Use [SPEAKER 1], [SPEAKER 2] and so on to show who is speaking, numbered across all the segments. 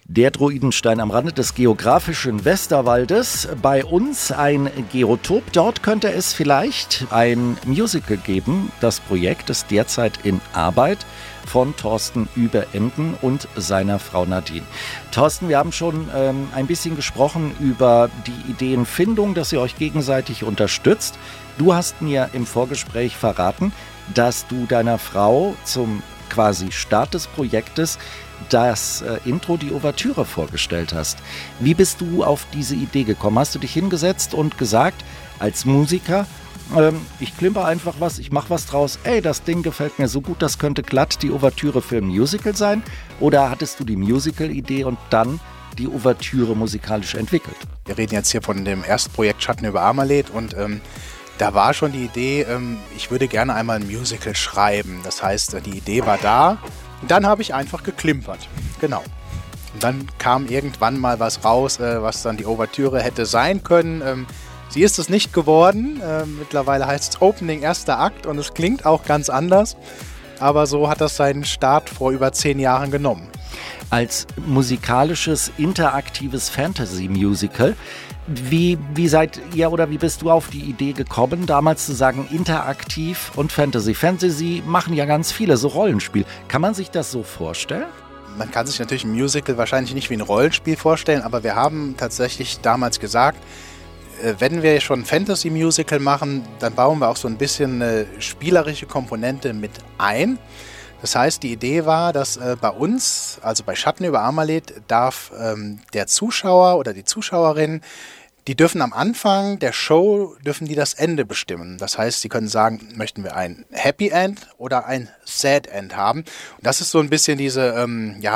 [SPEAKER 1] Der Druidenstein am Rande des geografischen Westerwaldes. Bei uns ein Geotop. Dort könnte es vielleicht ein Musical geben. Das Projekt ist derzeit in Arbeit von Thorsten Überemden und seiner Frau Nadine. Thorsten, wir haben schon ein bisschen gesprochen über die Ideenfindung, dass ihr euch gegenseitig unterstützt. Du hast mir im Vorgespräch verraten, dass du deiner Frau zum quasi Start des Projektes das Intro, die Ouvertüre vorgestellt hast. Wie bist du auf diese Idee gekommen? Hast du dich hingesetzt und gesagt, als Musiker, ich klimper einfach was, ich mache was draus, das Ding gefällt mir so gut, das könnte glatt die Ouvertüre für ein Musical sein? Oder hattest du die Musical-Idee und dann die Ouvertüre musikalisch entwickelt?
[SPEAKER 2] Wir reden jetzt hier von dem ersten Projekt Schatten über Amaleth und da war schon die Idee, ich würde gerne einmal ein Musical schreiben. Das heißt, die Idee war da. Und dann habe ich einfach geklimpert. Genau. Und dann kam irgendwann mal was raus, was dann die Ouvertüre hätte sein können. Sie ist es nicht geworden. Mittlerweile heißt es Opening, erster Akt und es klingt auch ganz anders. Aber so hat das seinen Start vor über 10 Jahren genommen.
[SPEAKER 1] Als musikalisches, interaktives Fantasy-Musical. Wie seid ihr oder wie bist du auf die Idee gekommen, damals zu sagen, interaktiv und Fantasy? Fantasy machen ja ganz viele, so Rollenspiel. Kann man sich das so vorstellen?
[SPEAKER 2] Man kann sich natürlich ein Musical wahrscheinlich nicht wie ein Rollenspiel vorstellen, aber wir haben tatsächlich damals gesagt, wenn wir schon ein Fantasy-Musical machen, dann bauen wir auch so ein bisschen eine spielerische Komponente mit ein. Das heißt, die Idee war, dass bei uns, also bei Schatten über Amaleth, darf der Zuschauer oder die Zuschauerin, die dürfen am Anfang der Show, dürfen die das Ende bestimmen. Das heißt, sie können sagen, möchten wir ein Happy End oder ein Sad End haben. Und das ist so ein bisschen diese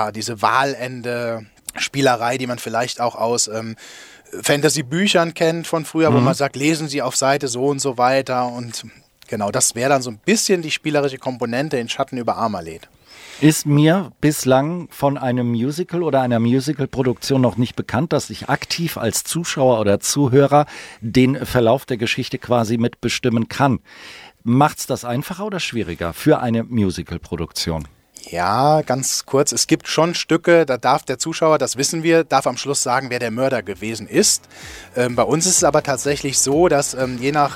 [SPEAKER 2] Wahlende-Spielerei, die man vielleicht auch aus Fantasy-Büchern kennt von früher, wo man sagt, lesen Sie auf Seite so und so weiter und genau, das wäre dann so ein bisschen die spielerische Komponente in Schatten über Amaleth.
[SPEAKER 1] Ist mir bislang von einem Musical oder einer Musical-Produktion noch nicht bekannt, dass ich aktiv als Zuschauer oder Zuhörer den Verlauf der Geschichte quasi mitbestimmen kann. Macht's das einfacher oder schwieriger für eine Musical-Produktion?
[SPEAKER 2] Ja, ganz kurz. Es gibt schon Stücke, da darf der Zuschauer, das wissen wir, darf am Schluss sagen, wer der Mörder gewesen ist. Bei uns ist es aber tatsächlich so, dass je nach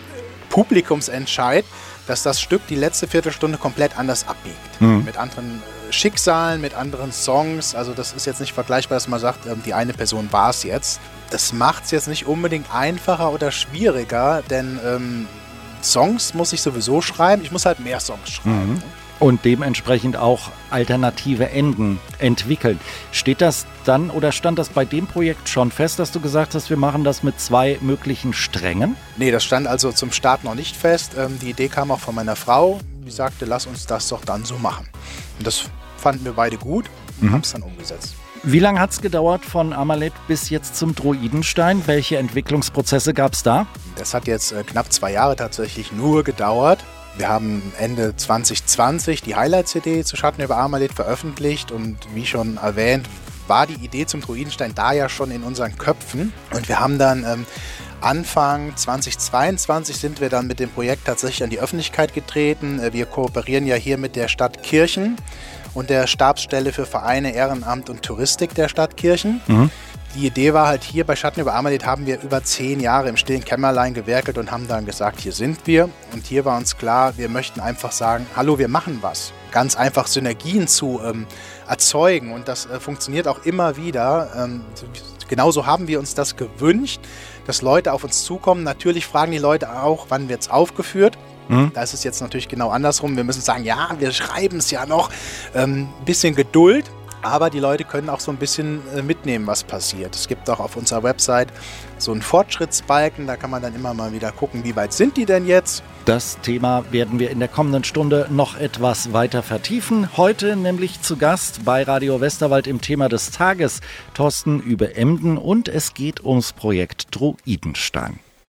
[SPEAKER 2] Publikumsentscheid, dass das Stück die letzte Viertelstunde komplett anders abbiegt. Mit anderen Schicksalen, mit anderen Songs. Also das ist jetzt nicht vergleichbar, dass man sagt, die eine Person war es jetzt. Das macht es jetzt nicht unbedingt einfacher oder schwieriger, denn Songs muss ich sowieso schreiben. Ich muss halt mehr Songs schreiben.
[SPEAKER 1] Und dementsprechend auch alternative Enden entwickeln. Steht das dann oder stand das bei dem Projekt schon fest, dass du gesagt hast, wir machen das mit 2 möglichen Strängen? Nee,
[SPEAKER 2] das stand also zum Start noch nicht fest. Die Idee kam auch von meiner Frau. Die sagte, lass uns das doch dann so machen. Und das fanden wir beide gut und haben es dann umgesetzt.
[SPEAKER 1] Wie lange hat es gedauert von Amaleth bis jetzt zum Druidenstein? Welche Entwicklungsprozesse gab es da?
[SPEAKER 2] Das hat jetzt knapp 2 Jahre tatsächlich nur gedauert. Wir haben Ende 2020 die Highlight-CD zu Schatten über Amaleth veröffentlicht und wie schon erwähnt, war die Idee zum Druidenstein da ja schon in unseren Köpfen. Und wir haben dann Anfang 2022 sind wir dann mit dem Projekt tatsächlich an die Öffentlichkeit getreten. Wir kooperieren ja hier mit der Stadt Kirchen und der Stabsstelle für Vereine, Ehrenamt und Touristik der Stadt Kirchen. Die Idee war halt hier bei Schatten über Amaleth haben wir über 10 Jahre im stillen Kämmerlein gewerkelt und haben dann gesagt, hier sind wir. Und hier war uns klar, wir möchten einfach sagen, hallo, wir machen was. Ganz einfach Synergien zu erzeugen und das funktioniert auch immer wieder. Genauso haben wir uns das gewünscht, dass Leute auf uns zukommen. Natürlich fragen die Leute auch, wann wird es aufgeführt. Da ist es jetzt natürlich genau andersrum. Wir müssen sagen, ja, wir schreiben es ja noch. Ein bisschen Geduld. Aber die Leute können auch so ein bisschen mitnehmen, was passiert. Es gibt auch auf unserer Website so einen Fortschrittsbalken, da kann man dann immer mal wieder gucken, wie weit sind die denn jetzt.
[SPEAKER 1] Das Thema werden wir in der kommenden Stunde noch etwas weiter vertiefen. Heute nämlich zu Gast bei Radio Westerwald im Thema des Tages Thorsten Überemden und es geht ums Projekt Druidenstein.